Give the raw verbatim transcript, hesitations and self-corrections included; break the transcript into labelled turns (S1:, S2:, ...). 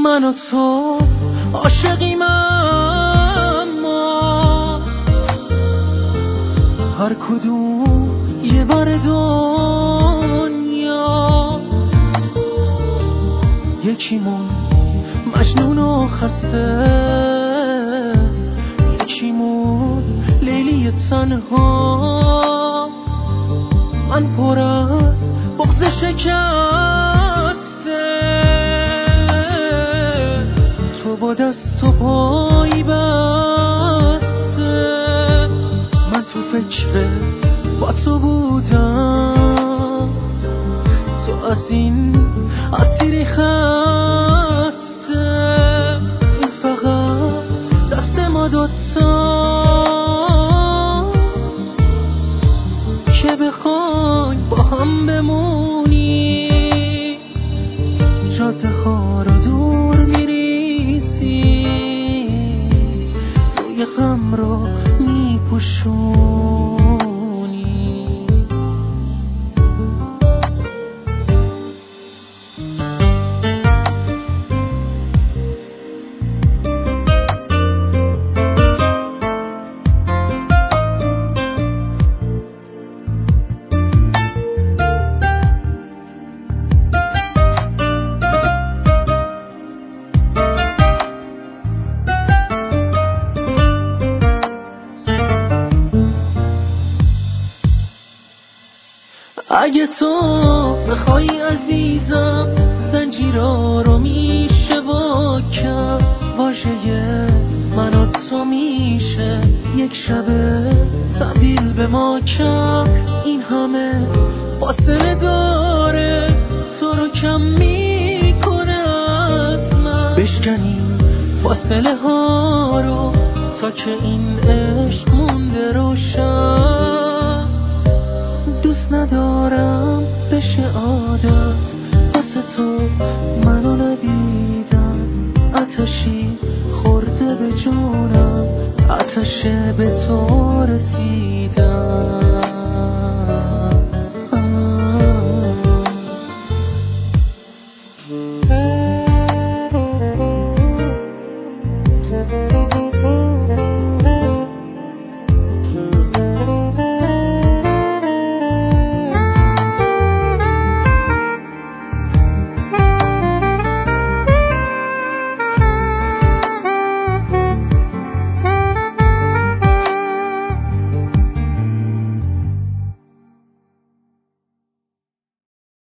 S1: من و تو عاشقیم، اما هر کدوم یه بار دنیا. یکیمون مجنون و خسته، یکیمون لیلی تنها. من پر از بغض شکسته، تو با دست و پایی بسته. من تو فکر با تو بودم، تو از این اسیری خسته. این فقط دست ما دوتا که بخوای با هم بمونی. جاده ها رو دور میریسی، روی غم رو میپوشونی. اگه تو بخوای عزیزم، زنجیرا رو میشه وا کرد. واژه من و تو میشه یک شب تبدیل به ما کرد. این همه فاصله داره، تو رو کم میکنه از من. بشکنیم فاصله ها رو تا که این عشق مونده روشن. دوست ندارم بشه عادت، واسه تو منو ندیدم. آتشی خورده به جونم، آتش به تو رسیدم.